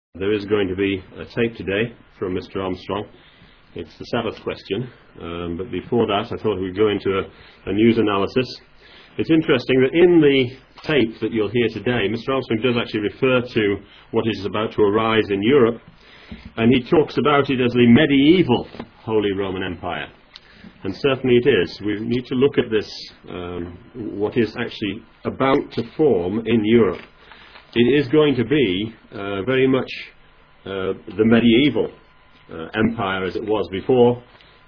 There is going to be a tape today from Mr. Armstrong. It's the Sabbath question, but before that I thought we'd go into a news analysis. It's interesting that in the tape that you'll hear today, Mr. Armstrong does actually refer to what is about to arise in Europe, and he talks about it as the medieval Holy Roman Empire. And certainly it is. We need to look at this, what is actually about to form in Europe. It is going to be very much the medieval empire as it was before,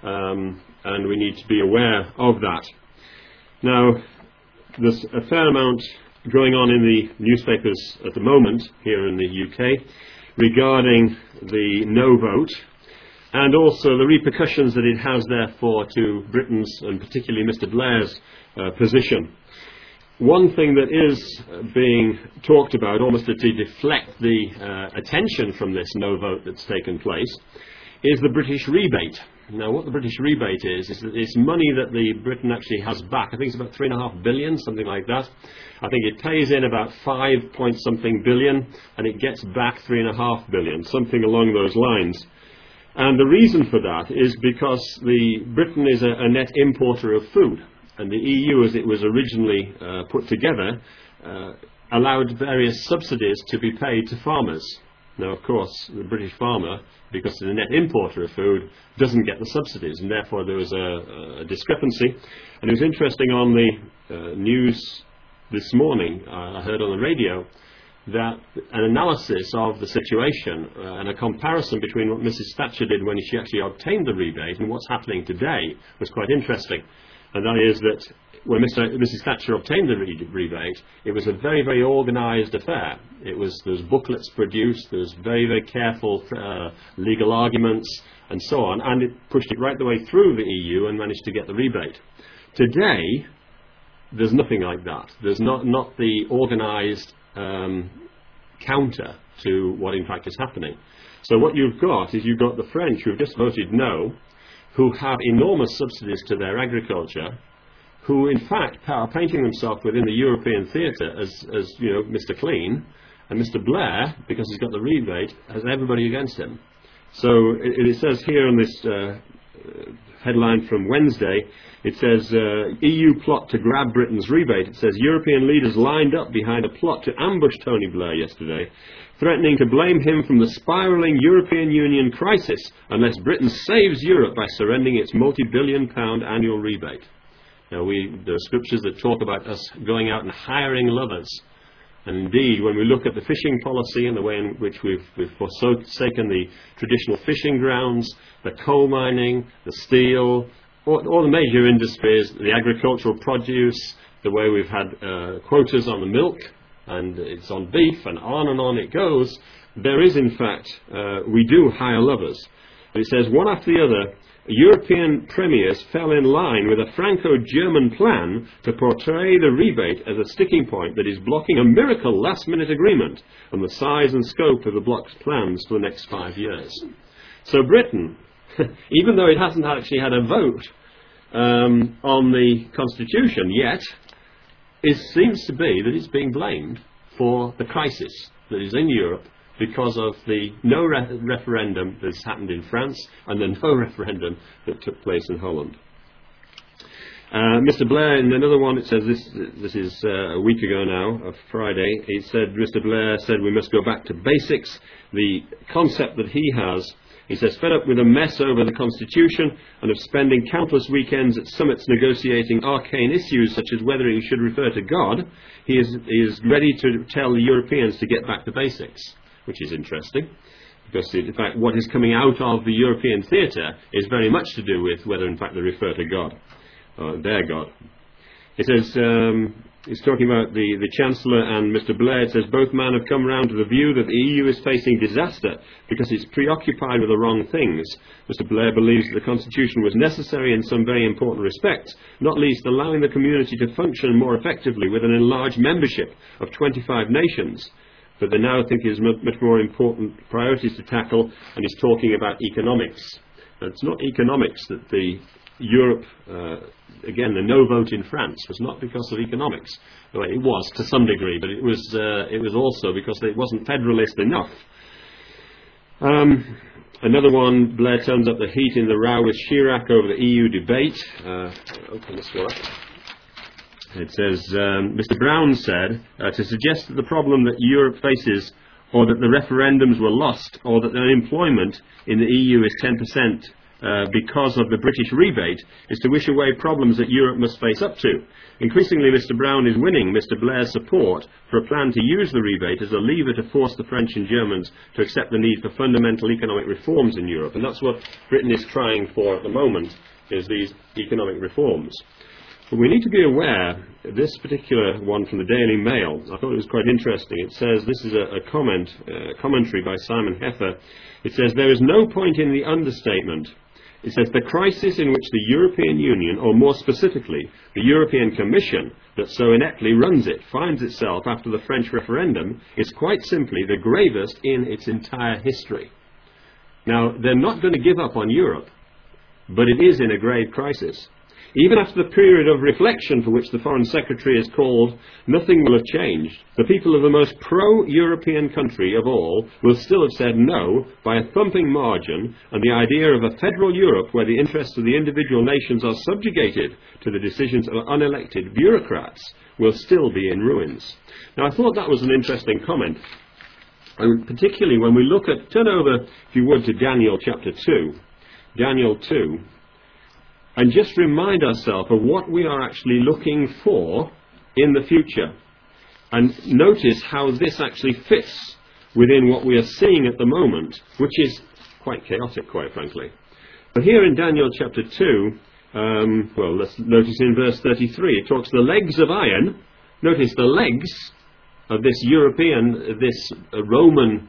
and we need to be aware of that. Now, there's a fair amount going on in the newspapers at the moment here in the UK regarding the no vote, and also the repercussions that it has therefore to Britain's, and particularly Mr. Blair's, position. One thing that is being talked about, almost to deflect the attention from this no vote that's taken place, is the British rebate. Now, what the British rebate is that it's money that the Britain actually has back. I think it's about $3.5 billion, something like that. I think it pays in about 5 point something billion, and it gets back $3.5 billion, something along those lines. And the reason for that is because Britain is a net importer of food. And the EU, as it was originally put together, allowed various subsidies to be paid to farmers. Now, of course, the British farmer, because it's a net importer of food, doesn't get the subsidies, and therefore there was a discrepancy. And it was interesting on the news this morning, I heard on the radio, that an analysis of the situation and a comparison between what Mrs. Thatcher did when she actually obtained the rebate and what's happening today was quite interesting. And that is that when Mrs. Thatcher obtained the rebate, it was a very, very organised affair. There was booklets produced, there was very, very careful legal arguments, and so on, and it pushed it right the way through the EU and managed to get the rebate. Today, there's nothing like that. There's not the organised counter to what in fact is happening. So what you've got is you've got the French who have just voted no, who have enormous subsidies to their agriculture, who in fact are painting themselves within the European theatre as you know, Mr. Clean, and Mr. Blair, because he's got the rebate, has everybody against him. So it says here on this headline from Wednesday, it says EU plot to grab Britain's rebate. It says European leaders lined up behind a plot to ambush Tony Blair yesterday, threatening to blame him from the spiralling European Union crisis unless Britain saves Europe by surrendering its multi-billion-pound annual rebate. Now, there are scriptures that talk about us going out and hiring lovers. And indeed, when we look at the fishing policy and the way in which we've forsaken the traditional fishing grounds, the coal mining, the steel, all the major industries, the agricultural produce, the way we've had quotas on the milk, and it's on beef, and on it goes, there is in fact, we do hire lovers. But it says, one after the other, European premiers fell in line with a Franco-German plan to portray the rebate as a sticking point that is blocking a miracle last-minute agreement on the size and scope of the bloc's plans for the next 5 years. So Britain, even though it hasn't actually had a vote on the Constitution yet, it seems to be that it's being blamed for the crisis that is in Europe because of the no referendum that's happened in France and the no referendum that took place in Holland. Mr. Blair, in another one, it says this is a week ago now, of Friday, Mr. Blair said we must go back to basics. The concept that he has, he says, fed up with a mess over the Constitution and of spending countless weekends at summits negotiating arcane issues such as whether he should refer to God, he is ready to tell the Europeans to get back to basics, which is interesting, because in fact what is coming out of the European theatre is very much to do with whether in fact they refer to God, or their God. It says, it's talking about the Chancellor and Mr. Blair. It says both men have come round to the view that the EU is facing disaster because it's preoccupied with the wrong things. Mr. Blair believes that the Constitution was necessary in some very important respects, not least allowing the community to function more effectively with an enlarged membership of 25 nations. But they now think there's much more important priorities to tackle, and he's talking about economics. Now, it's not economics that the Europe, again, the no vote in France was not because of economics. Well, it was to some degree, but it was also because it wasn't federalist enough. Another one, Blair turns up the heat in the row with Chirac over the EU debate. Open this one up. It says, Mr. Brown said, to suggest that the problem that Europe faces, or that the referendums were lost, or that unemployment in the EU is 10% because of the British rebate, is to wish away problems that Europe must face up to. Increasingly, Mr. Brown is winning Mr. Blair's support for a plan to use the rebate as a lever to force the French and Germans to accept the need for fundamental economic reforms in Europe. And that's what Britain is trying for at the moment, is these economic reforms. But we need to be aware, this particular one from the Daily Mail, I thought it was quite interesting. It says, this is a commentary by Simon Heffer. It says, there is no point in the understatement. It says, the crisis in which the European Union, or more specifically, the European Commission, that so ineptly runs it, finds itself after the French referendum, is quite simply the gravest in its entire history. Now, they're not going to give up on Europe, but it is in a grave crisis. Even after the period of reflection for which the Foreign Secretary is called, nothing will have changed. The people of the most pro-European country of all will still have said no by a thumping margin, and the idea of a federal Europe where the interests of the individual nations are subjugated to the decisions of unelected bureaucrats will still be in ruins. Now, I thought that was an interesting comment, and particularly when we look at, turn over, if you would, to Daniel chapter 2. Daniel 2. And just remind ourselves of what we are actually looking for in the future. And notice how this actually fits within what we are seeing at the moment, which is quite chaotic, quite frankly. But here in Daniel chapter 2, well, let's notice in verse 33, it talks the legs of iron. Notice the legs of this Roman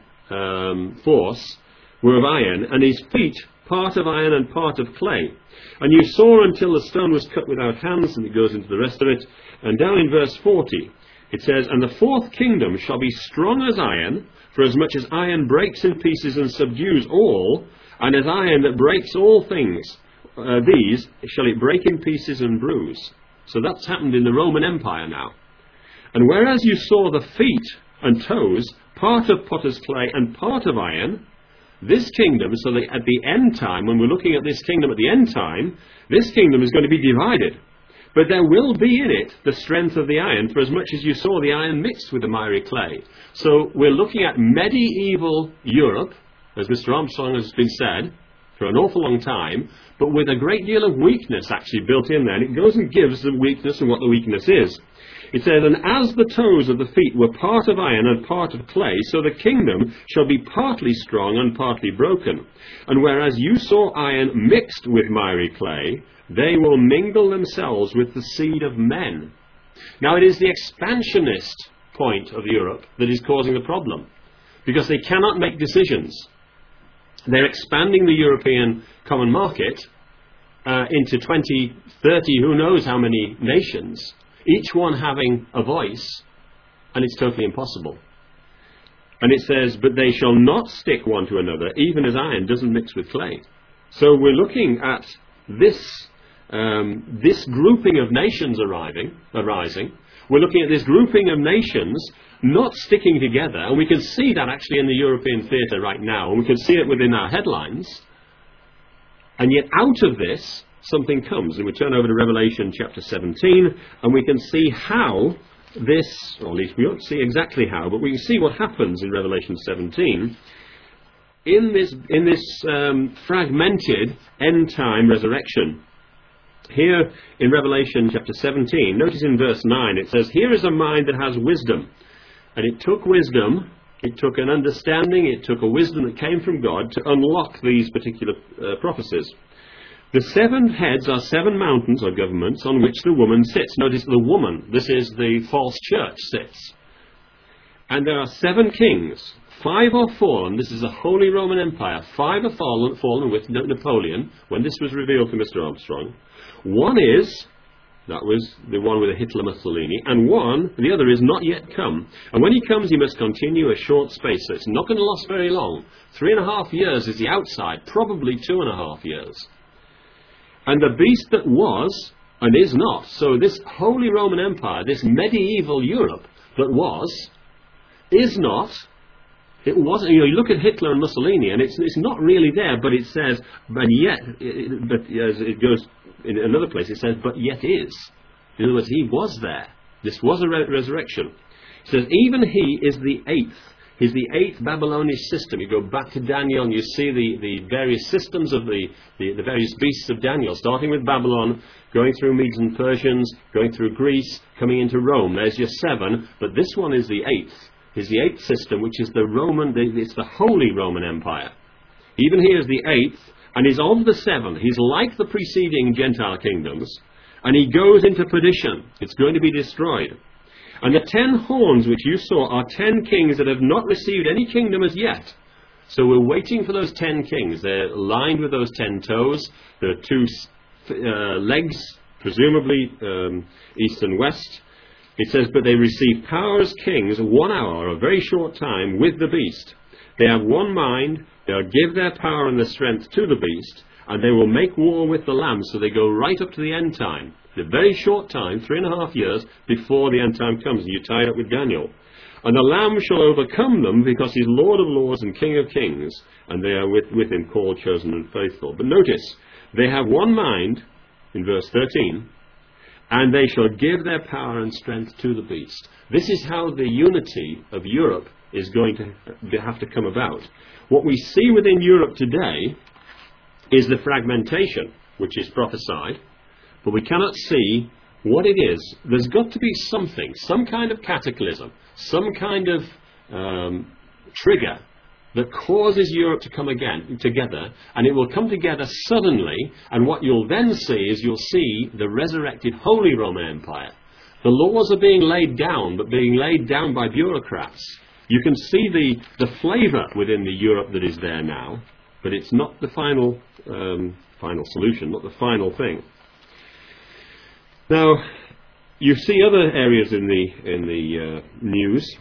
force were of iron, and his feet part of iron and part of clay. And you saw until the stone was cut without hands, and it goes into the rest of it. And down in verse 40, it says, and the fourth kingdom shall be strong as iron, for as much as iron breaks in pieces and subdues all, and as iron that breaks all things, these shall it break in pieces and bruise. So that's happened in the Roman Empire now. And whereas you saw the feet and toes, part of potter's clay and part of iron, this kingdom, so that at the end time, when we're looking at this kingdom at the end time, this kingdom is going to be divided. But there will be in it the strength of the iron, for as much as you saw the iron mixed with the miry clay. So we're looking at medieval Europe, as Mr. Armstrong has been said, for an awful long time, but with a great deal of weakness actually built in there. And it goes and gives the weakness and what the weakness is. It says, and as the toes of the feet were part of iron and part of clay, so the kingdom shall be partly strong and partly broken. And whereas you saw iron mixed with miry clay, they will mingle themselves with the seed of men. Now it is the expansionist point of Europe that is causing the problem, because they cannot make decisions. They're expanding the European common market into 20, 30, who knows how many nations, each one having a voice, and it's totally impossible. And it says, but they shall not stick one to another, even as iron doesn't mix with clay. So we're looking at this grouping of nations arising. We're looking at this grouping of nations not sticking together, and we can see that actually in the European theatre right now, and we can see it within our headlines. And yet out of this, something comes. And we turn over to Revelation chapter 17, and we can see how this, or at least we won't see exactly how, but we can see what happens in Revelation 17 in this fragmented end-time resurrection. Here in Revelation chapter 17, notice in verse 9, it says, here is a mind that has wisdom. And it took wisdom, it took an understanding, it took a wisdom that came from God to unlock these particular prophecies. The 7 heads are 7 mountains or governments on which the woman sits. Notice the woman, this is the false church, sits. And there are 7 kings. 5 are fallen. This is a Holy Roman Empire. 5 are fallen with Napoleon, when this was revealed to Mr. Armstrong. 1 is, that was the one with the Hitler Mussolini, and the other is not yet come. And when he comes, he must continue a short space, so it's not going to last very long. 3.5 years is the outside, probably 2.5 years. And the beast that was and is not. So this Holy Roman Empire, this medieval Europe that was, is not. It wasn't. You look at Hitler and Mussolini, and it's not really there, but it says, but yet, but as it goes in another place, it says, but yet is. In other words, he was there. This was a resurrection. It says, even he is the eighth. He's the eighth Babylonish system. You go back to Daniel and you see the various systems of the various beasts of Daniel, starting with Babylon, going through Medes and Persians, going through Greece, coming into Rome. There's your 7, but this one is the eighth. Is the eighth system, which is the Roman, it's the Holy Roman Empire. Even he is the eighth, and is of the 7. He's like the preceding Gentile kingdoms, and he goes into perdition. It's going to be destroyed. And the 10 horns which you saw are 10 kings that have not received any kingdom as yet. So we're waiting for those 10 kings. They're lined with those 10 toes. There are 2 legs, presumably east and west. It says, but they receive power as kings 1 hour, a very short time, with the beast. They have one mind. They'll give their power and their strength to the beast, and they will make war with the Lamb. So they go right up to the end time. A very short time, 3.5 years, before the end time comes, and you tie it up with Daniel. And the Lamb shall overcome them, because he's Lord of lords and King of kings, and they are with him called, chosen, and faithful. But notice, they have one mind, in verse 13, and they shall give their power and strength to the beast. This is how the unity of Europe is going to have to come about. What we see within Europe today is the fragmentation, which is prophesied, but we cannot see what it is. There's got to be something, some kind of cataclysm, some kind of trigger that causes Europe to come again together, and it will come together suddenly, and what you'll then see is you'll see the resurrected Holy Roman Empire. The laws are being laid down, but being laid down by bureaucrats. You can see the flavour within the Europe that is there now, but it's not the final solution, not the final thing. Now, you see other areas in the news.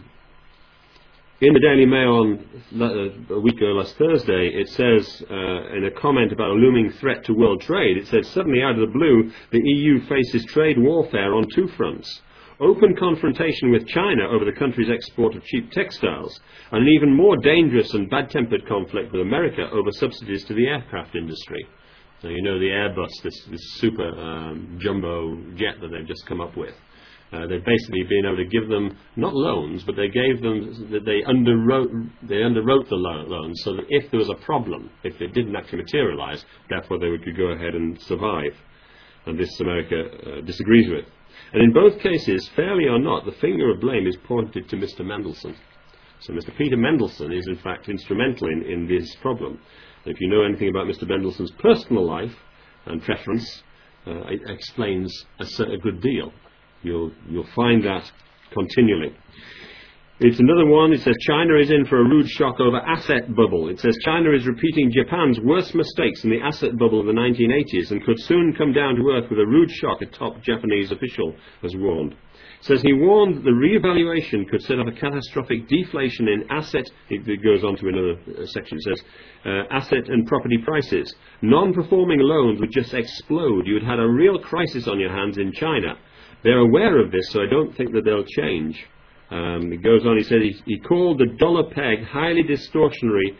In the Daily Mail on a week ago last Thursday, it says, in a comment about a looming threat to world trade, it says, suddenly out of the blue, the EU faces trade warfare on 2 fronts. Open confrontation with China over the country's export of cheap textiles, and an even more dangerous and bad-tempered conflict with America over subsidies to the aircraft industry. Now, you know the Airbus, this super jumbo jet that they've just come up with. They've basically been able to give them, not loans, but they gave them, they underwrote the loans so that if there was a problem, if it didn't actually materialise, therefore they could go ahead and survive. And this America disagrees with. And in both cases, fairly or not, the finger of blame is pointed to Mr. Mendelssohn. So Mr. Peter Mendelssohn is in fact instrumental in this problem. And if you know anything about Mr. Mendelssohn's personal life and preference, it explains a good deal. You'll find that continually. It's another one. It says China is in for a rude shock over asset bubble. It says China is repeating Japan's worst mistakes in the asset bubble of the 1980s and could soon come down to earth with a rude shock, a top Japanese official has warned. It says he warned that the re-evaluation could set up a catastrophic deflation in asset, it goes on to another section, it says asset and property prices. Non-performing loans would just explode. You'd had a real crisis on your hands in China. They're aware of this, so I don't think that they'll change. It goes on, he said he called the dollar peg highly distortionary,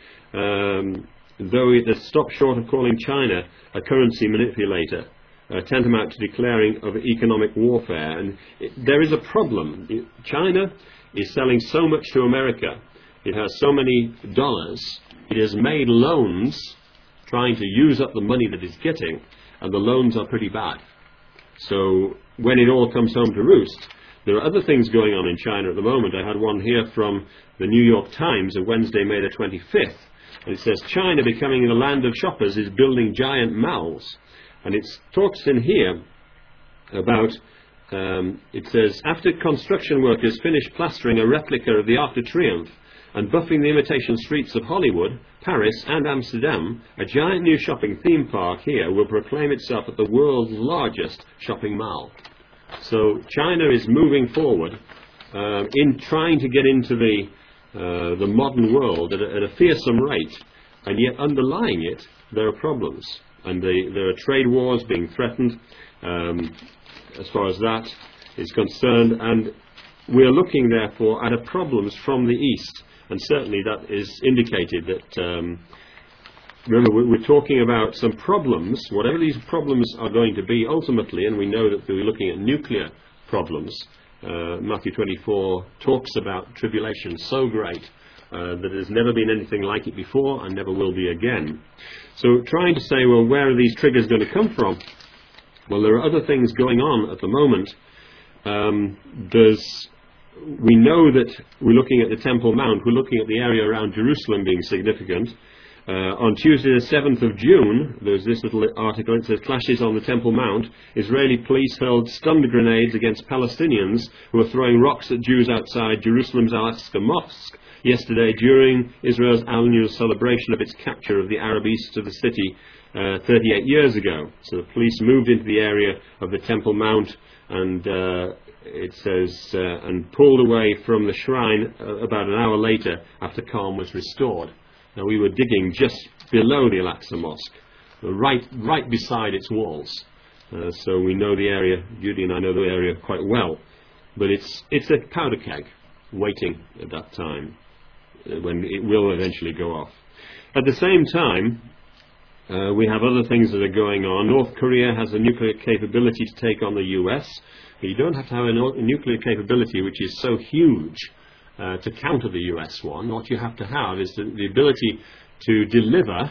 though it stopped short of calling China a currency manipulator, tantamount to declaring of economic warfare. And there is a problem. China is selling so much to America. It has so many dollars. It has made loans trying to use up the money that it's getting, and the loans are pretty bad. So when it all comes home to roost, there are other things going on in China at the moment. I had one here from the New York Times of Wednesday, May the 25th. And it says, China becoming the land of shoppers is building giant malls. And it talks in here about, it says, after construction workers finish plastering a replica of the Arc de Triomphe and buffing the imitation streets of Hollywood, Paris and Amsterdam, a giant new shopping theme park here will proclaim itself as the world's largest shopping mall. So China is moving forward in trying to get into the modern world at a fearsome rate, and yet underlying it there are problems, and there are trade wars being threatened as far as that is concerned, and we are looking therefore at problems from the east. And certainly that is indicated that, remember, we're talking about some problems, whatever these problems are going to be ultimately, and we know that we're looking at nuclear problems. Matthew 24 talks about tribulation so great that there's never been anything like it before and never will be again. So trying to say, well, where are these triggers going to come from? Well, there are other things going on at the moment. We know that we're looking at the Temple Mount, we're looking at the area around Jerusalem being significant. On Tuesday the 7th of June, there's this little article, it says, clashes on the Temple Mount. Israeli police hurled stun grenades against Palestinians who were throwing rocks at Jews outside Jerusalem's Al-Aqsa Mosque yesterday during Israel's annual celebration of its capture of the Arab east of the city 38 years ago. So the police moved into the area of the Temple Mount and it says, and pulled away from the shrine about an hour later after calm was restored. Now, we were digging just below the Al-Aqsa Mosque, right beside its walls. So we know the area, Judy and I know the area quite well. But it's a powder keg waiting at that time, when it will eventually go off. At the same time, we have other things that are going on. North Korea has a nuclear capability to take on the US. But you don't have to have a nuclear capability which is so huge to counter the US one. What you have to have is the ability to deliver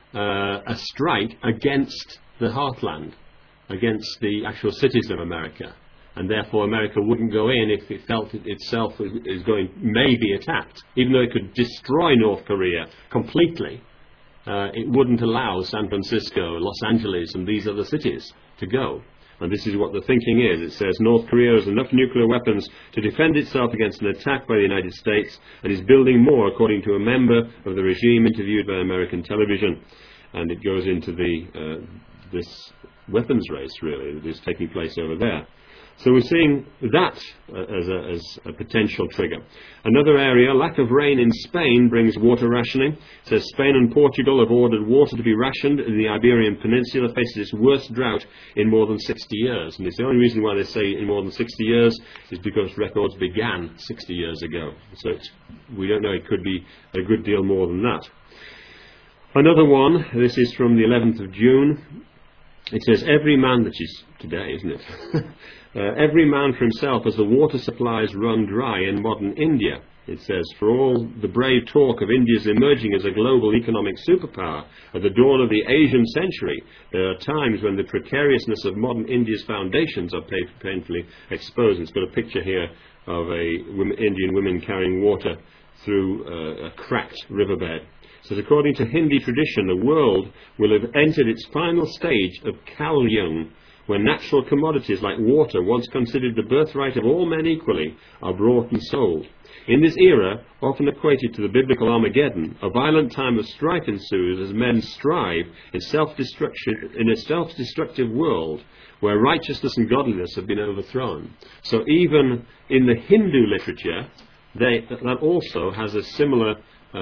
a strike against the heartland, against the actual cities of America. And therefore America wouldn't go in if it felt itself may be attacked. Even though it could destroy North Korea completely, it wouldn't allow San Francisco, Los Angeles and these other cities to go. And this is what the thinking is. It says North Korea has enough nuclear weapons to defend itself against an attack by the United States and is building more, according to a member of the regime interviewed by American television. And it goes into this weapons race, really, that is taking place over there. So we're seeing that as a potential trigger. Another area, lack of rain in Spain brings water rationing. It says Spain and Portugal have ordered water to be rationed, and the Iberian Peninsula faces its worst drought in more than 60 years. And it's the only reason why they say in more than 60 years is because records began 60 years ago. So we don't know, it could be a good deal more than that. Another one, this is from the 11th of June. It says, every man, which is today, isn't it? Every man for himself as the water supplies run dry in modern India. It says, for all the brave talk of India's emerging as a global economic superpower at the dawn of the Asian century, there are times when the precariousness of modern India's foundations are painfully exposed. It's got a picture here of Indian women carrying water through a cracked riverbed. It says, according to Hindi tradition, the world will have entered its final stage of Kalyung, when natural commodities like water, once considered the birthright of all men equally, are brought and sold. In this era, often equated to the biblical Armageddon, a violent time of strife ensues as men strive in a self-destructive world where righteousness and godliness have been overthrown. So even in the Hindu literature, that also has a similar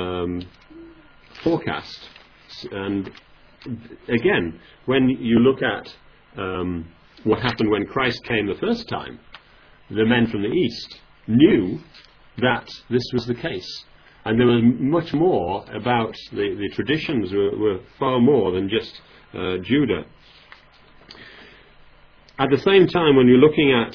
forecast. And again, when you look at what happened when Christ came the first time, the men from the East knew that this was the case. And there was much more about the traditions were far more than just Judah. At the same time, when you're looking at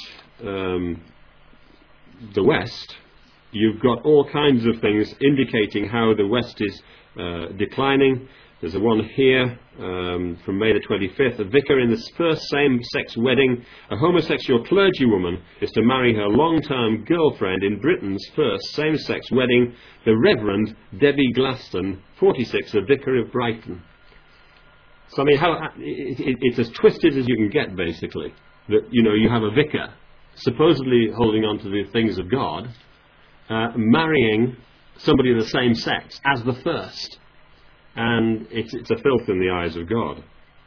the West, you've got all kinds of things indicating how the West is declining. There's a one here from May the 25th. A vicar in the first same-sex wedding, a homosexual clergywoman is to marry her long-term girlfriend in Britain's first same-sex wedding, the Reverend Debbie Glaston, 46, a vicar of Brighton. So, I mean, it's as twisted as you can get, basically. That, you know, you have a vicar supposedly holding on to the things of God, marrying somebody of the same sex as the first. And it's a filth in the eyes of God.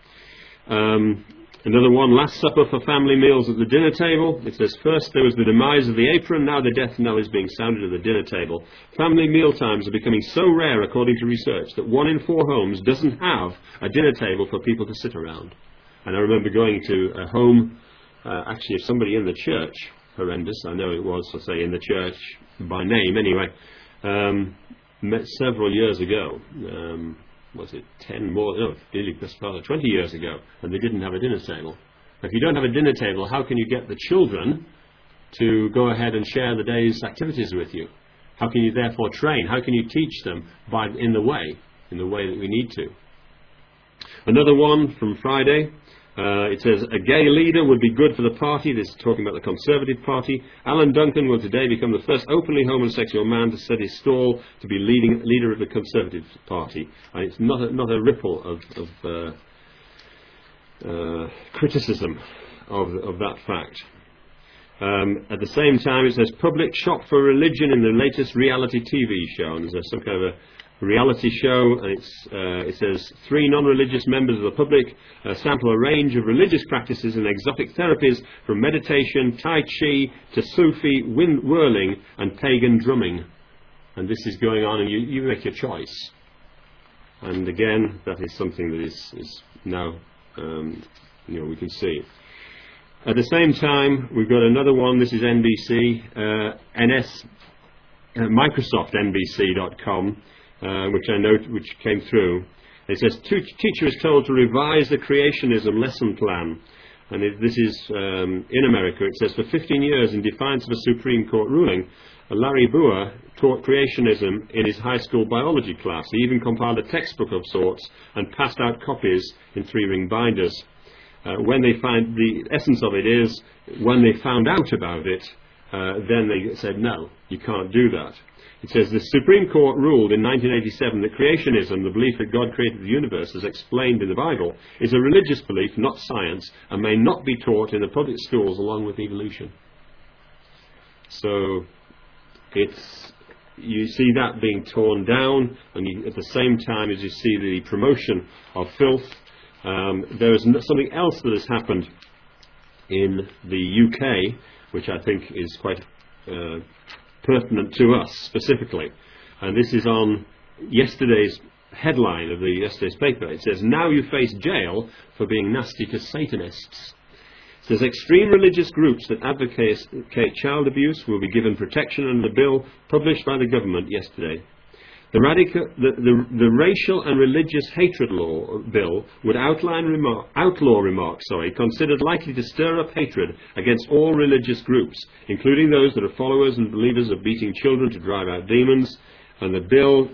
Another one, Last Supper for family meals at the dinner table. It says, first there was the demise of the apron, now the death knell is being sounded at the dinner table. Family meal times are becoming so rare, according to research, that 1 in 4 homes doesn't have a dinner table for people to sit around. And I remember going to a home, actually somebody in the church, horrendous, I know it was, I'll say in the church, by name anyway, met several years ago. Was it 10 more? No, really, rather 20 years ago, and they didn't have a dinner table. If you don't have a dinner table, how can you get the children to go ahead and share the day's activities with you? How can you therefore train? How can you teach them in the way that we need to? Another one from Friday. It says, a gay leader would be good for the party. This is talking about the Conservative Party. Alan Duncan will today become the first openly homosexual man to set his stall to be leader of the Conservative Party. And it's not a ripple of criticism of that fact. At the same time, it says, public shop for religion in the latest reality TV show. And there's some kind of a reality show, and it says 3 non-religious members of the public sample a range of religious practices and exotic therapies, from meditation, tai chi to Sufi whirling and pagan drumming. And this is going on, and you make your choice. And again, that is something that is now we can see. At the same time, we've got another one. This is NBC, MicrosoftNBC.com. Which came through. It says, teacher is told to revise the creationism lesson plan. And this is in America. It says, for 15 years, in defiance of a Supreme Court ruling, Larry Boer taught creationism in his high school biology class. He even compiled a textbook of sorts and passed out copies in 3-ring binders. When they find the essence of it is, when they found out about it, then they said, no, you can't do that. It says, the Supreme Court ruled in 1987 that creationism, the belief that God created the universe as explained in the Bible, is a religious belief, not science, and may not be taught in the public schools along with evolution. So you see that being torn down, and at the same time as you see the promotion of filth, there is something else that has happened in the UK, which I think is quite pertinent to us specifically, and this is on yesterday's headline of yesterday's paper. It says, now you face jail for being nasty to Satanists. It says, extreme religious groups that advocate child abuse will be given protection under the bill published by the government yesterday. The racial and religious hatred law bill would outlaw remarks considered likely to stir up hatred against all religious groups, including those that are followers and believers of beating children to drive out demons. And the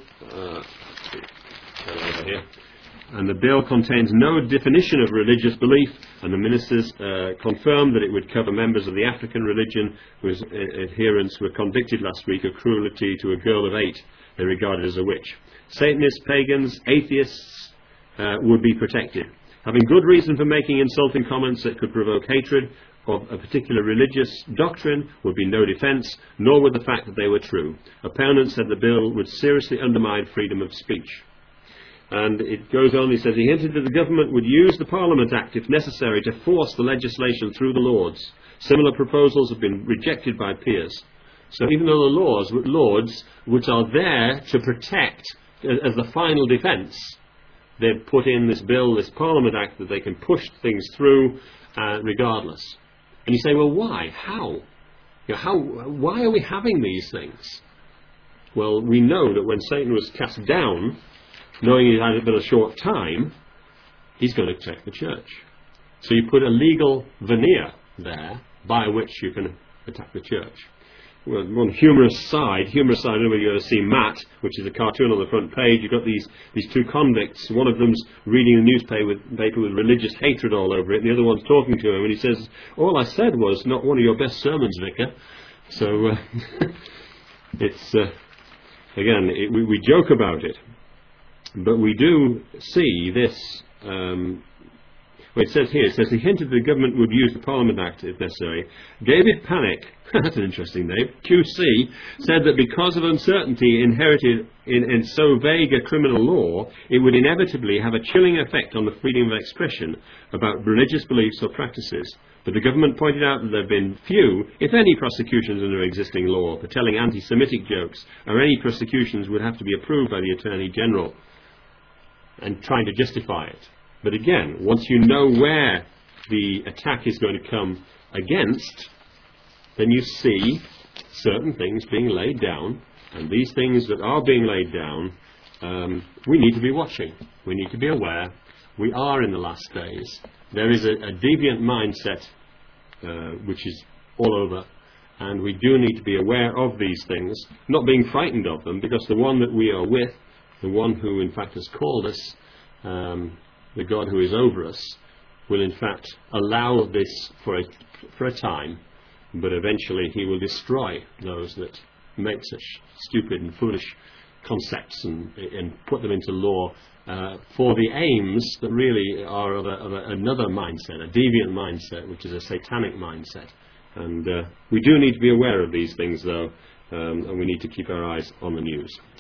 bill contains no definition of religious belief, and the ministers confirmed that it would cover members of the African religion whose adherents were convicted last week of cruelty to a girl of 8 they regarded as a witch. Satanists, pagans, atheists would be protected. Having good reason for making insulting comments that could provoke hatred of a particular religious doctrine would be no defence, nor would the fact that they were true. Opponents said the bill would seriously undermine freedom of speech. And it goes on, he says, he hinted that the government would use the Parliament Act if necessary to force the legislation through the Lords. Similar proposals have been rejected by peers. So even though the Lords, which are there to protect as the final defence, they've put in this bill, this Parliament Act, that they can push things through regardless. And you say, well, why? How? Why are we having these things? Well, we know that when Satan was cast down, knowing he had but a short time, he's going to attack the church. So you put a legal veneer there by which you can attack the church. Well, one humorous side, I don't know whether you're going to see Matt, which is a cartoon on the front page. You've got these 2 convicts. One of them's reading a newspaper with religious hatred all over it, and the other one's talking to him, and he says, all I said was, not one of your best sermons, Vicar. So, it's, again, we joke about it, but we do see this. It says here, he hinted the government would use the Parliament Act if necessary. David Panic, that's an interesting name, QC, said that because of uncertainty inherited in so vague a criminal law, it would inevitably have a chilling effect on the freedom of expression about religious beliefs or practices. But the government pointed out that there have been few, if any, prosecutions under existing law for telling anti-Semitic jokes, or any prosecutions would have to be approved by the Attorney General, and trying to justify it. But again, once you know where the attack is going to come against, then you see certain things being laid down And these things that are being laid down, we need to be watching. We need to be aware. We are in the last days. There is a deviant mindset which is all over, and we do need to be aware of these things, not being frightened of them, because the one that we are with, the one who in fact has called us, the God who is over us, will in fact allow this for a time, but eventually he will destroy those that make such stupid and foolish concepts and put them into law for the aims that really are of another mindset, a deviant mindset, which is a satanic mindset. And we do need to be aware of these things, though, and we need to keep our eyes on the news.